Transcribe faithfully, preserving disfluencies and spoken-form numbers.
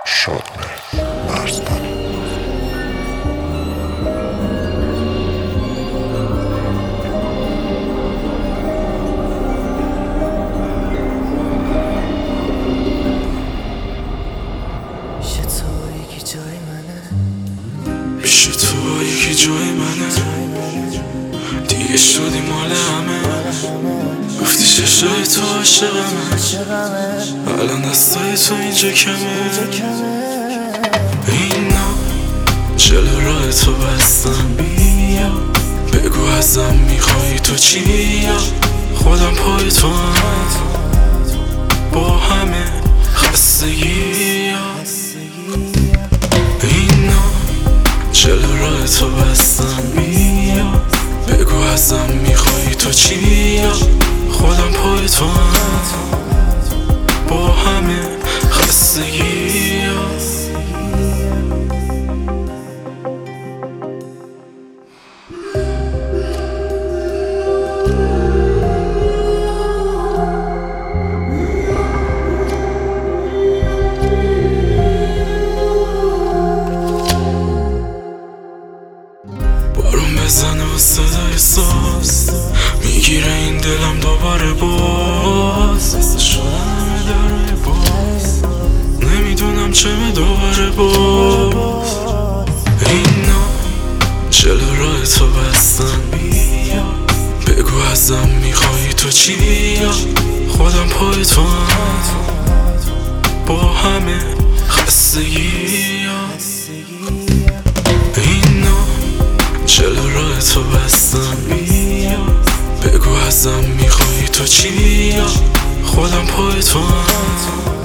شادمهر مرزبانی. پیش تو یکی جای منه، دیگه شدی مال همه. گفتی چشای تو عاشقمه، الان دستای تو اینجا کمه. اینا جلو راه تو بستم، بیا بگو ازم میخوای تو چی؟ خودم پای تو هم با همه خستگی. اینا جلو راه تو بستم، بیا بگو ازم میخوای تو چی؟ خودم پای تو هم با همه خستگی. بارون بزنه و صدای ساز میگیره این دلم دوباره باز. بسته شدم درای باز، نمیدونم چه به دوباره باز. اینا جلو راه تو بستم، بیا بگو ازم میخوای تو چی؟ خودم پای تو هم با همه خستگی. اینا جلو راه تو بستم، بیا بگو ازم میخوای تو چی؟ خودم پای تو هم